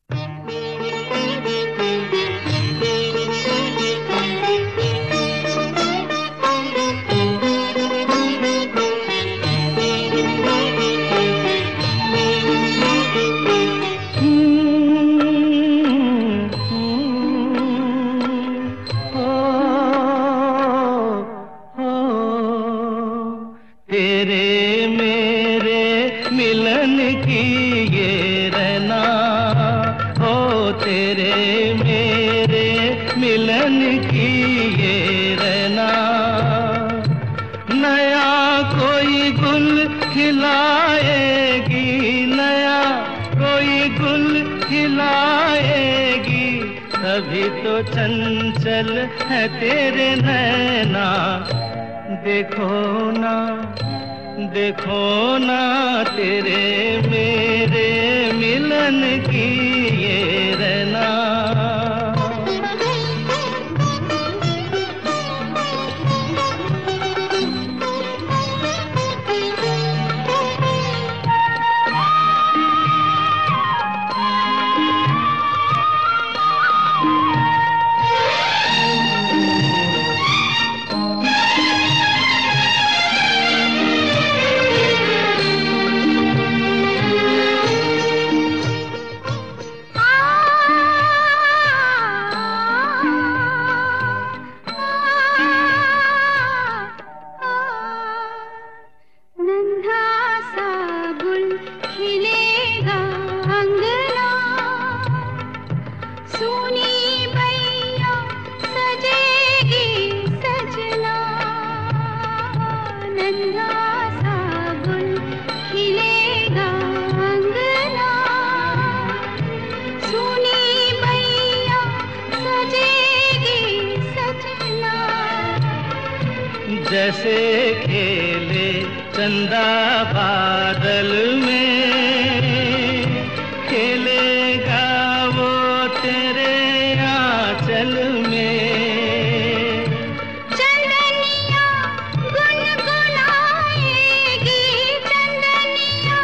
तेरे मेरे मिलन की ये रहना, ओ तेरे मेरे मिलन की ये रहना। नया कोई गुल खिलाएगी, नया कोई गुल खिलाएगी, तभी तो चंचल है तेरे नैना। देखो ना, देखो ना तेरे मेरे मिलन की ये रहना। जैसे खेले चंदा बादल में, खेलेगा वो तेरे आंचल में। चंदनिया गुनगुनाएगी, चंदनिया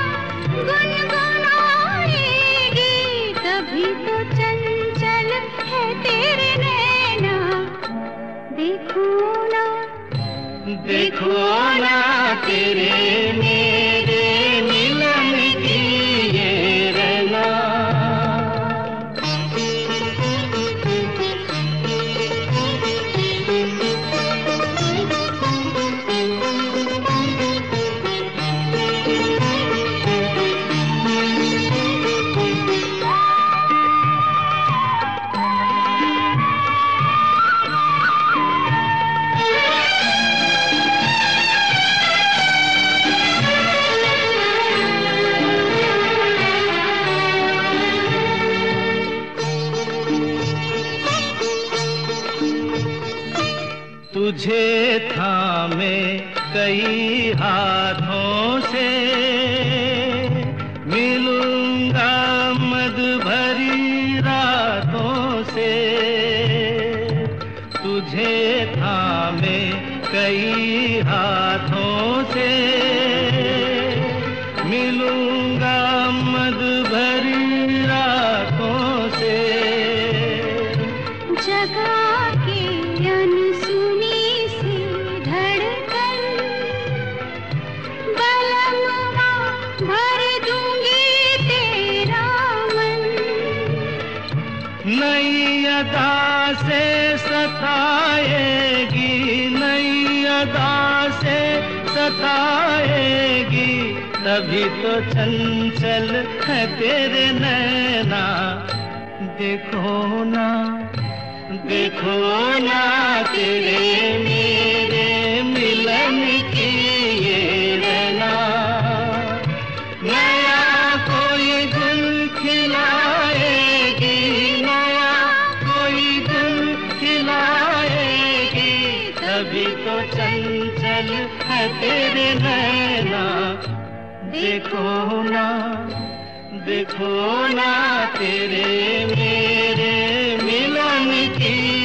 गुनगुनाएगी, तभी तो चंचल है तेरे नैना। देखो ना, देखो ना तेरे मेरे मिलन की ये रहना। तुझे थामे कई हाथों से, मिलूंगा मद भरी रातों से। तुझे थामे कई हाथों से, मिलूंगा मद भरी रातों से। जगा के अनसुनी सी धड़कन, बलमवा भर दूंगी तेरा मन। नई अदा से सताएगी, नई अदा से सताएगी, तभी तो चंचल है तेरे नैना। देखो ना, देखो ना तेरे मेरे मिलन की ये रहना। नया कोई गुल खिलाएगी, नया कोई गुल खिलाएगी, तभी तो चंचल है तेरे नैना। देखो ना, देखो ना तेरे मेरे मिलन की